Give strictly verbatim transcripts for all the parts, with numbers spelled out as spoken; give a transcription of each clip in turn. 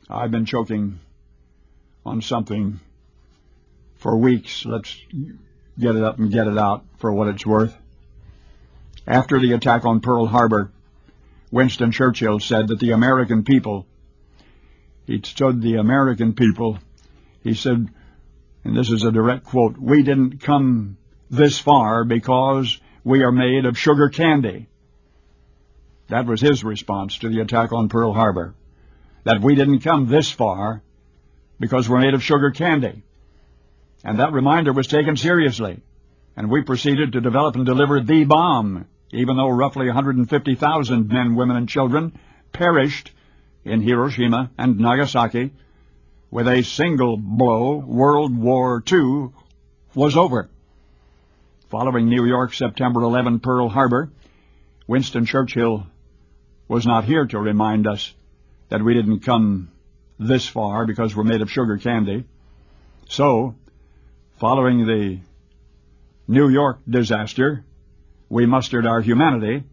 I've been choking on something for weeks. Let's get it up and get it out for what it's worth. After the attack on Pearl Harbor, Winston Churchill said that the American people, he stood the American people, he said, and this is a direct quote, "We didn't come this far because we are made of sugar candy." That was his response to the attack on Pearl Harbor, that we didn't come this far because we're made of sugar candy. And that reminder was taken seriously, and we proceeded to develop and deliver the bomb, even though roughly one hundred fifty thousand men, women, and children perished in Hiroshima and Nagasaki. With a single blow, World War Two was over. Following New York, September eleventh, Pearl Harbor, Winston Churchill was not here to remind us that we didn't come this far because we're made of sugar candy. So, following the New York disaster, we mustered our humanity.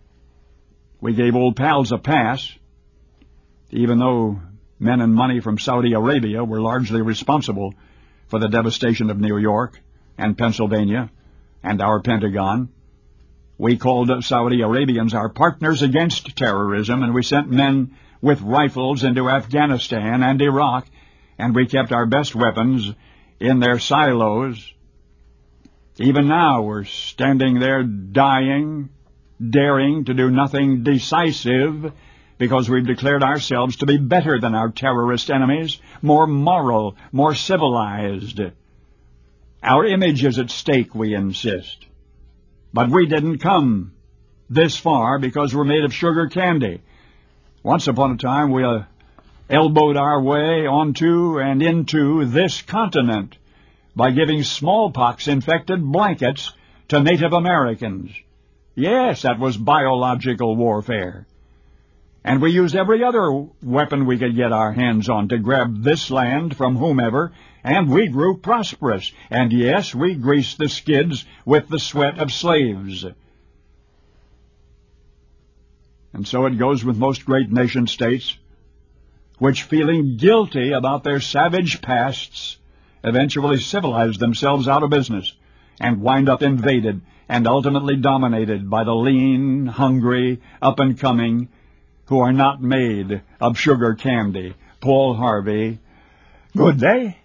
We gave old pals a pass, even though men and money from Saudi Arabia were largely responsible for the devastation of New York and Pennsylvania and our Pentagon. We called Saudi Arabians our partners against terrorism, and we sent men with rifles into Afghanistan and Iraq, and we kept our best weapons in their silos. Even now we're standing there dying, daring to do nothing decisive, because we've declared ourselves to be better than our terrorist enemies, more moral, more civilized. Our image is at stake, we insist. But we didn't come this far because we're made of sugar candy. Once upon a time, we uh, elbowed our way onto and into this continent by giving smallpox-infected blankets to Native Americans. Yes, that was biological warfare. And we used every other weapon we could get our hands on to grab this land from whomever, and we grew prosperous. And yes, we greased the skids with the sweat of slaves. And so it goes with most great nation-states, which, feeling guilty about their savage pasts, eventually civilize themselves out of business and wind up invaded and ultimately dominated by the lean, hungry, up-and-coming, who are not made of sugar candy. Paul Harvey. Good day.